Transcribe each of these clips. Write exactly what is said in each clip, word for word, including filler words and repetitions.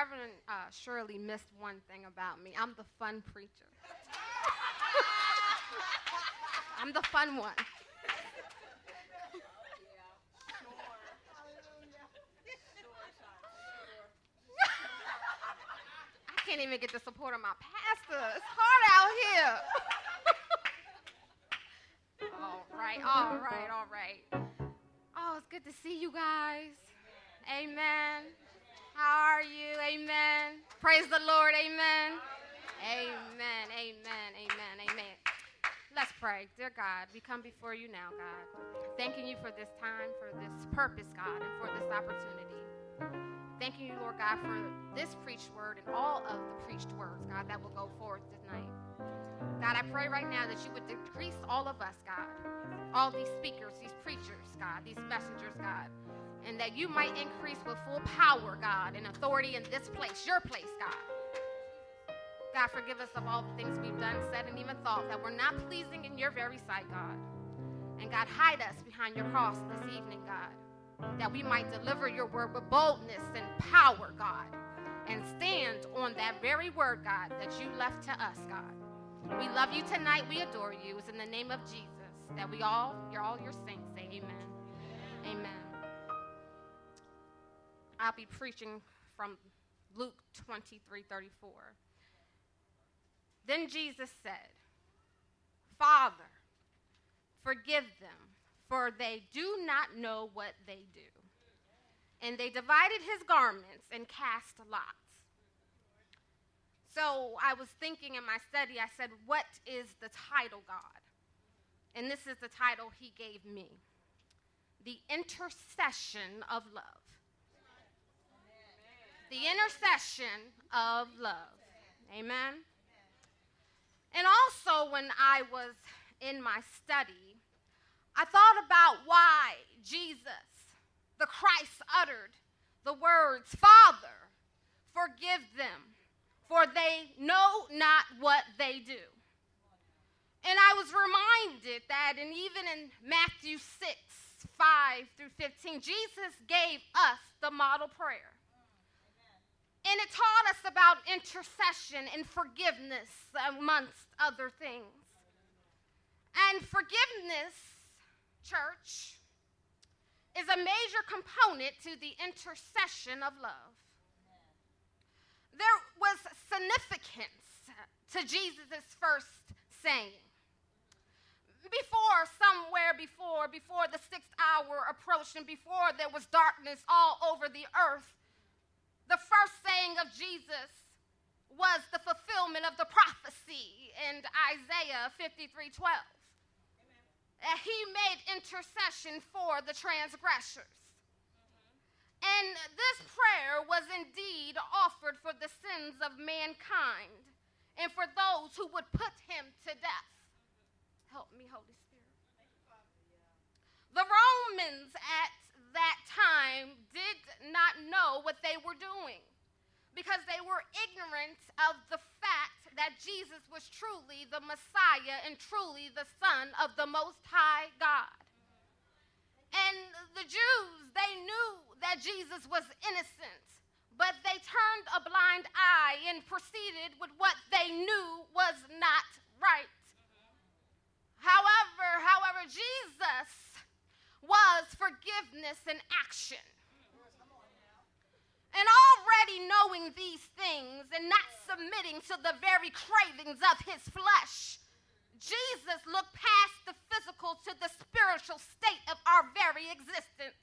Reverend uh, Shirley missed one thing about me. I'm the fun preacher. I'm the fun one. I can't even get the support of my pastor. It's hard out here. all right, all right, all right. Oh, it's good to see you guys. Amen. How are you? Amen. Praise the Lord. Amen. Amen. Amen. Amen. Amen. Let's pray. Dear God, we come before you now, God. Thanking you for this time, for this purpose, God, and for this opportunity. Thanking you, Lord God, for this preached word and all of the preached words, God, that will go forth tonight. God, I pray right now that you would decrease all of us, God, all these speakers, these preachers, God, these messengers, God, and that you might increase with full power, God, and authority in this place, your place, God. God, forgive us of all the things we've done, said, and even thought that were not pleasing in your very sight, God. And God, hide us behind your cross this evening, God, that we might deliver your word with boldness and power, God, and stand on that very word, God, that you left to us, God. We love you tonight. We adore you. It's in the name of Jesus that we all, you're all your saints, say amen. Amen. I'll be preaching from Luke twenty-three thirty-four. Then Jesus said, Father, forgive them, for they do not know what they do. And they divided his garments and cast lots. So I was thinking in my study, I said, what is the title, God? And this is the title he gave me. The intercession of love. The intercession of love. Amen. And also when I was in my study, I thought about why Jesus, the Christ, uttered the words, Father, forgive them, for they know not what they do. And I was reminded that, and even in Matthew six, five through fifteen, Jesus gave us the model prayer. And it taught us about intercession and forgiveness, amongst other things. And forgiveness, church, is a major component to the intercession of love. There was significance to Jesus' first saying. Before, somewhere before, before the sixth hour approached and before there was darkness all over the earth, the first saying of Jesus was the fulfillment of the prophecy in Isaiah fifty-three twelve. Uh, he made intercession for the transgressors. Mm-hmm. And this prayer was indeed offered for the sins of mankind and for those who would put him to death. Mm-hmm. Help me, Holy Spirit. The Romans at that time did not know what they were doing because they were ignorant of the fact that Jesus was truly the Messiah and truly the Son of the Most High God. And the Jews, they knew that Jesus was innocent, but they turned a blind eye and proceeded with what they knew was not right. However, however, Jesus was forgiveness in action. And already knowing these things and not submitting to the very cravings of his flesh, Jesus looked past the physical to the spiritual state of our very existence.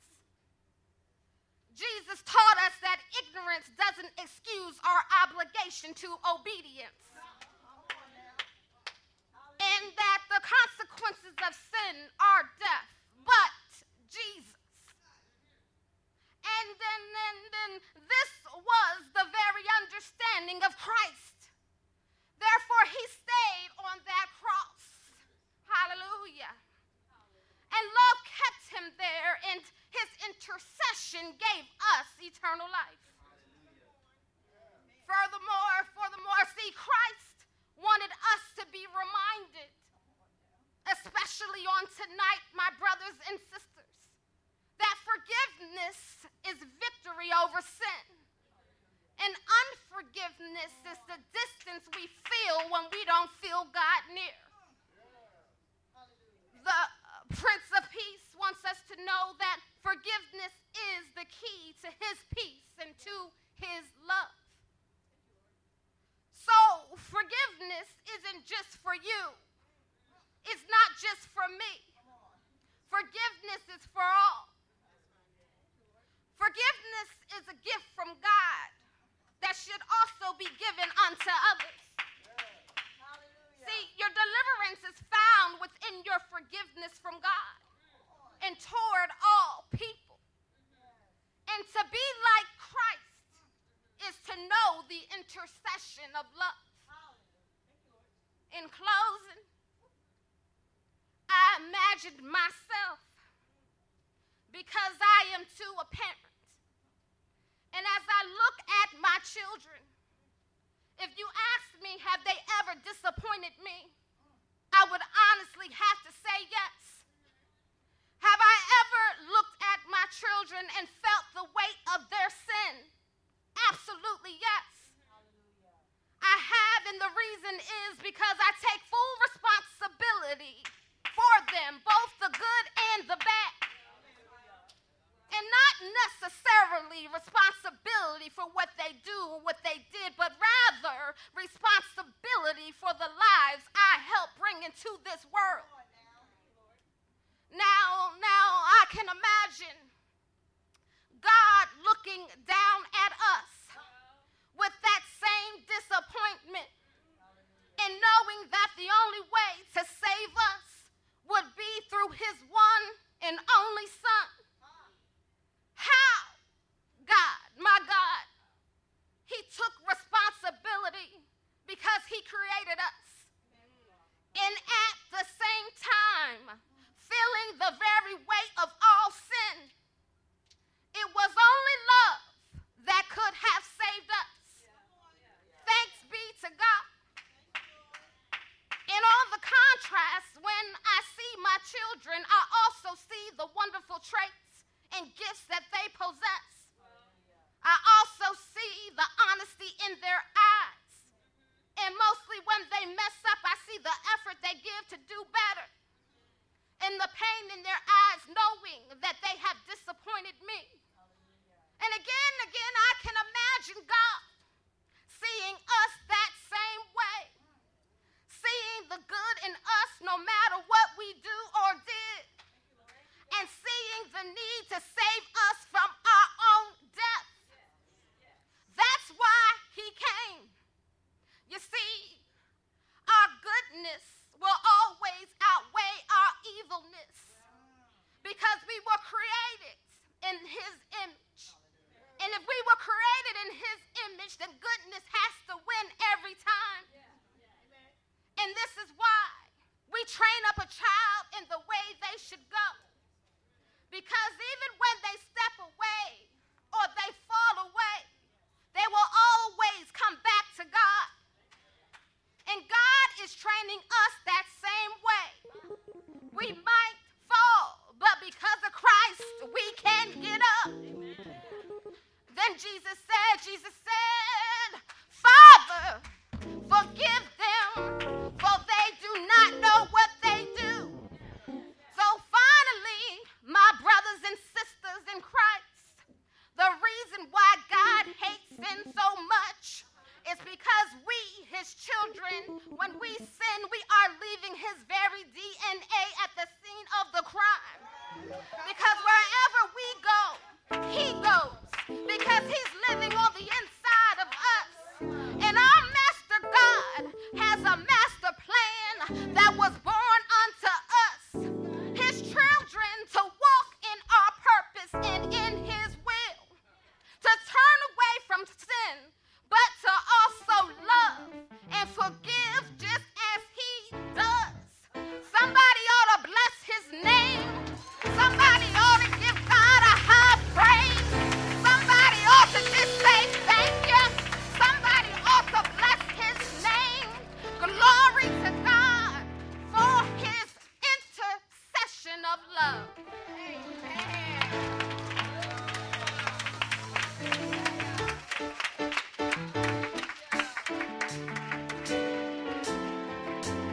Jesus taught us that ignorance doesn't excuse our obligation to obedience. And that the consequences of sin are death. But Jesus. And then, then, then this was the very understanding of Christ. Therefore, he stayed on that cross. Hallelujah. And love kept him there, and his intercession gave us eternal life. Furthermore, furthermore, see, Christ wanted us to be reminded, especially on tonight, my brothers and sisters, that forgiveness is victory over sin. And unforgiveness is the distance we feel when we don't feel God near. The Prince of Peace wants us to know that forgiveness is the key to his peace and to his love. So forgiveness isn't just for you. It's not just for me. Forgiveness is for all. Forgiveness is a gift from God that should also be given unto others. See, your deliverance is found within your forgiveness from God and toward all people. And to be like Christ is to know the intercession of love. In closing, I imagined myself, because I am too a parent. And as I look at my children, if you ask me, have they ever disappointed me? I would honestly have to say yes. Have I ever looked at my children and felt the weight of their sin? Absolutely yes. I have, and the reason is because I take full responsibility for them, both the good and the bad. And not necessarily responsibility for what they do or what they did, but rather responsibility for the lives I helped bring into this world. Now, now I can imagine God looking down at us with that same disappointment and knowing that the only way to save us would be through his one and only Son. How? God, my God, he took responsibility because he created us. And at the same time, feeling the very weight of all sin, it was only love that could have saved us. Thanks be to God. And on the contrast, when I see my children, I also see the wonderful traits and gifts that they possess. I also see the honesty in their eyes. And mostly when they mess up, I see the effort they give to do better. And the pain in their eyes knowing that they have disappointed me. And again and again, I can imagine God seeing us that same way. Seeing the good in us no matter what we do or did. And seeing the need to save us from our own death. That's why he came. You see, our goodness will always outweigh our evilness because we were created in his image. And if we were created in his image, then goodness has to win every time. And this is why we train up a child in the way they should go. Because even when they step away or they fall away, they will always come back to God. And God is training us that same way. We might fall, but because of Christ, we can get up. Then Jesus said, Jesus said, Father, forgive them, for they do not know what they do. So finally, my brothers and sisters in Christ, the reason why God hates sin so much is because we, his children, when we sin, we are leaving his very D N A at the scene of the crime. Because wherever we go, he goes. Because he's living on the inside of us. And our master God has a master plan that was born unto us, his children, to walk in our purpose and in his will, to turn away from sin, but to also love and forgive just as he does. Somebody ought to bless his name. Somebody ought to give God a high praise. Somebody ought to just say thank you. Somebody ought to bless his name. Glory to God for his intercession of love. Amen.